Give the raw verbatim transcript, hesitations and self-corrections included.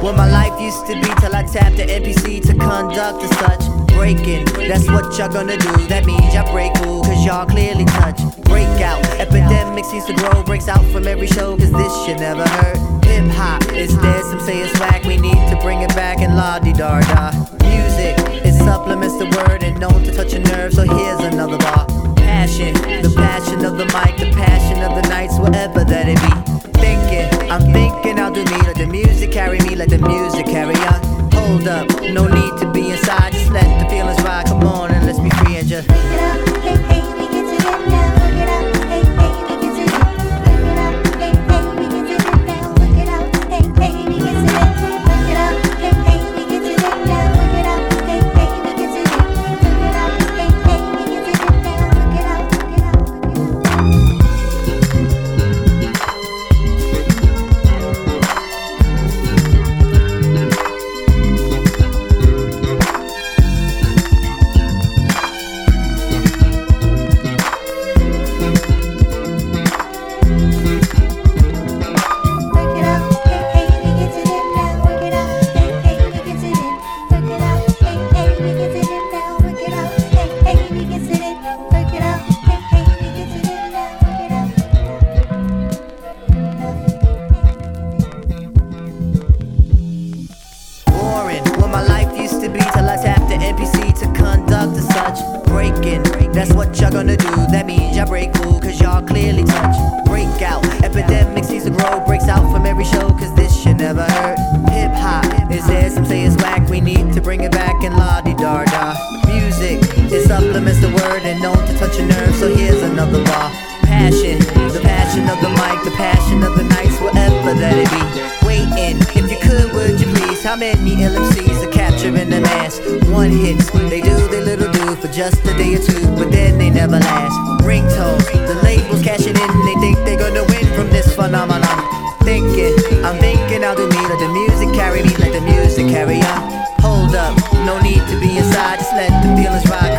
what my life used to be till I tapped the N P C to conduct as such. Breaking, that's what y'all gonna do. That means y'all break rule, cause y'all clearly touch. Breakout, epidemic seems to grow, breaks out from every show, cause this shit never hurt. Hip hop is dead, some say it's whack, we need to bring it back and la-di-da-da. Music, it supplements the word and known to touch a nerve, so here's another bar. Passion, the passion of the mic, the passion of the nights, whatever that it be. Thinking, I'm thinking I'll do me, let the music carry me, let the music carry on. Hold up, no need to be inside, just let the feelings ride, come on and let's be free and just Break it up, hey, hey, we get to it now. Look it up, hey, hey, we get to it. Look it up, hey, hey, we get to it now. Look it up, hey, hey, we get to it. Look it up, hey, hey, we get to it now. Look it up, hey, hey, we get to it. Look it up, hey, hey, we get to it now. Look it up, look it up, look it up. That's what y'all gonna do, that means y'all break rule, cause y'all clearly touch. Breakout, epidemic seems to grow, breaks out from every show, cause this shit never hurt. Hip hop is there, some say it's whack, we need to bring it back and la-di-da-da. Music, it supplements the word and known to touch a nerve, so here's another bar. Passion, the passion of the mic, the passion of the nights, whatever that it be. Waiting, if you could, would you please? How many L M Cs are capturing the mass? One hits, they do their little do for just a day or two, but then they never last. Ringtones, the labels cashing in, they think they're gonna win from this phenomenon. Thinking, I'm thinking I'll do me, let the music carry me, let the music carry on. Hold up, no need to be inside, just let the feelings ride.